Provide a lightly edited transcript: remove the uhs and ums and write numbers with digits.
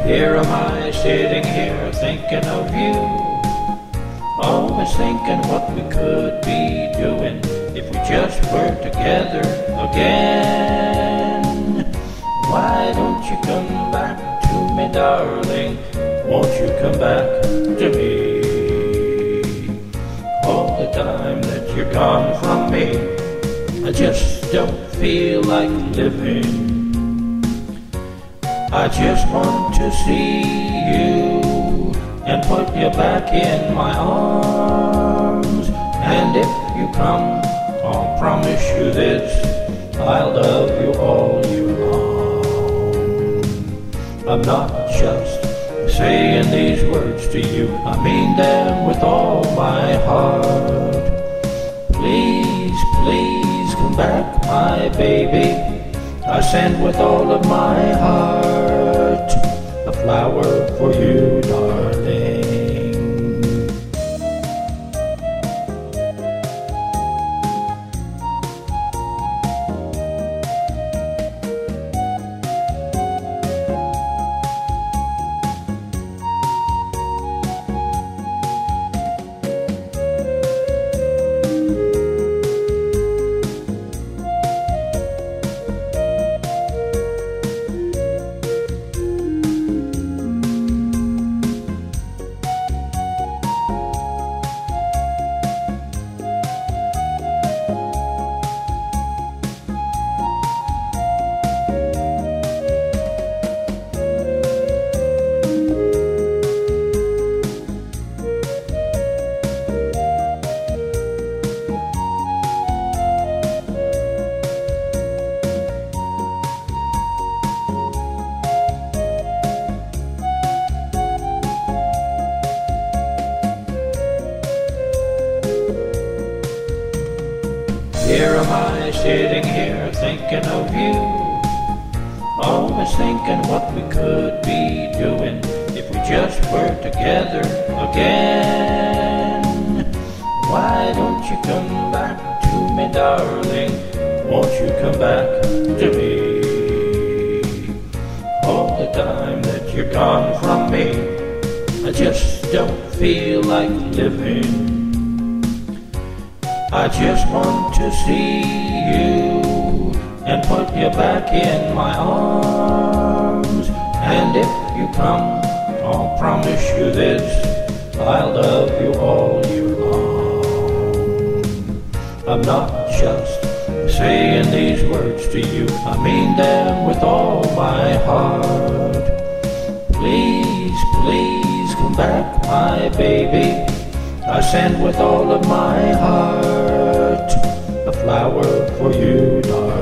Here am I sitting here thinking of you, always thinking what we could be doing if we just were together again. Why don't you come back to me, darling? Won't you come back to me? All the time that you're gone from me, I just don't feel like living. I just want to see you and put you back in my arms. And if you come, I'll promise you this, I'll love you all year long. I'm not just saying these words to you, I mean them with all my heart. Please, please come back, my baby. I send with all of my heart a flower for you, darling. Here am I sitting here thinking of you, always thinking what we could be doing if we just were together again. Why don't you come back to me, darling? Won't you come back to me? All the time that you're gone from me, I just don't feel like living. I just want to see you and put you back in my arms. And if you come, I'll promise you this, I'll love you all year long. I'm not just saying these words to you, I mean them with all my heart. Please, please come back, my baby. I send with all of my heart a flower for you, darling.